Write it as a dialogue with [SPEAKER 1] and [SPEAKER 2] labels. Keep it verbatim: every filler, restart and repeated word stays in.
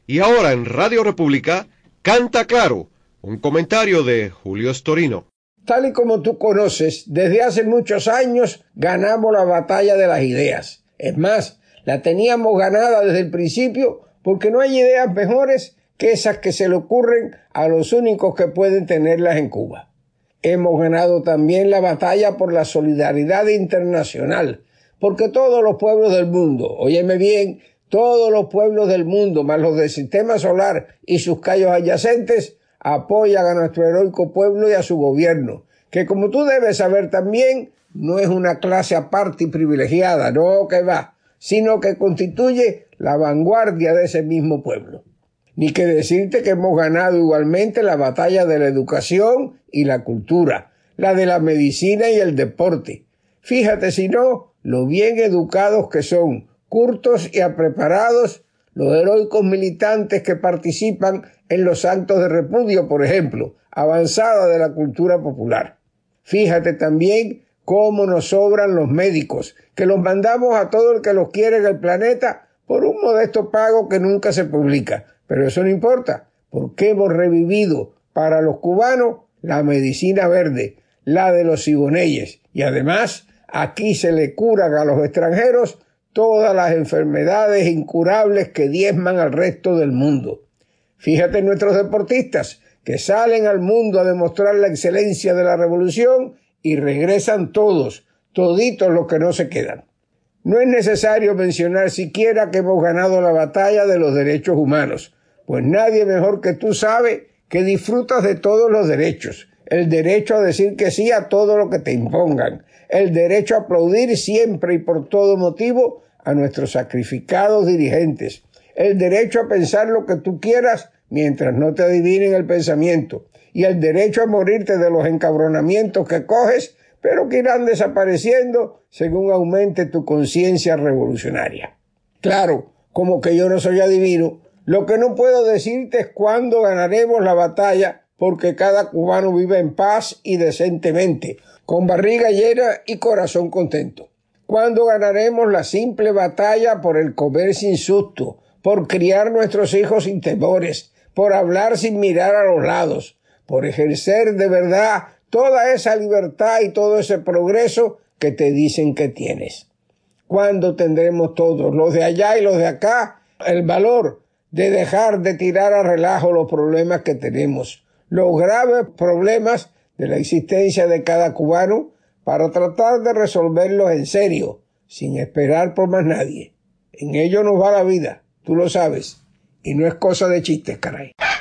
[SPEAKER 1] Y ahora en Radio República, Canta Claro, un comentario de Julio Storino.
[SPEAKER 2] Tal y como tú conoces, desde hace muchos años ganamos la batalla de las ideas. Es más, la teníamos ganada desde el principio porque no hay ideas mejores que esas que se le ocurren a los únicos que pueden tenerlas en Cuba. Hemos ganado también la batalla por la solidaridad internacional, porque todos los pueblos del mundo, óyeme bien, todos los pueblos del mundo, más los del sistema solar y sus callos adyacentes, apoyan a nuestro heroico pueblo y a su gobierno, que como tú debes saber también, no es una clase aparte y privilegiada, no que va, sino que constituye la vanguardia de ese mismo pueblo. Ni que decirte que hemos ganado igualmente la batalla de la educación y la cultura, la de la medicina y el deporte. Fíjate si no, lo bien educados que son, cultos y apreparados, los heroicos militantes que participan en los actos de repudio, por ejemplo, avanzada de la cultura popular. Fíjate también cómo nos sobran los médicos, que los mandamos a todo el que los quiere en el planeta por un modesto pago que nunca se publica. Pero eso no importa, porque hemos revivido para los cubanos la medicina verde, la de los siboneyes, y además aquí se le curan a los extranjeros todas las enfermedades incurables que diezman al resto del mundo. Fíjate en nuestros deportistas, que salen al mundo a demostrar la excelencia de la revolución y regresan todos, toditos los que no se quedan. No es necesario mencionar siquiera que hemos ganado la batalla de los derechos humanos, pues nadie mejor que tú sabe que disfrutas de todos los derechos. El derecho a decir que sí a todo lo que te impongan, el derecho a aplaudir siempre y por todo motivo a nuestros sacrificados dirigentes, el derecho a pensar lo que tú quieras mientras no te adivinen el pensamiento, y el derecho a morirte de los encabronamientos que coges, pero que irán desapareciendo según aumente tu conciencia revolucionaria. Claro, como que yo no soy adivino, lo que no puedo decirte es cuándo ganaremos la batalla, porque cada cubano vive en paz y decentemente, con barriga llena y corazón contento. ¿Cuándo ganaremos la simple batalla por el comer sin susto, por criar nuestros hijos sin temores, por hablar sin mirar a los lados, por ejercer de verdad toda esa libertad y todo ese progreso que te dicen que tienes? ¿Cuándo tendremos todos, los de allá y los de acá, el valor de dejar de tirar a relajo los problemas que tenemos, los graves problemas de la existencia de cada cubano, para tratar de resolverlos en serio, sin esperar por más nadie? En ello nos va la vida, tú lo sabes, y no es cosa de chistes, caray.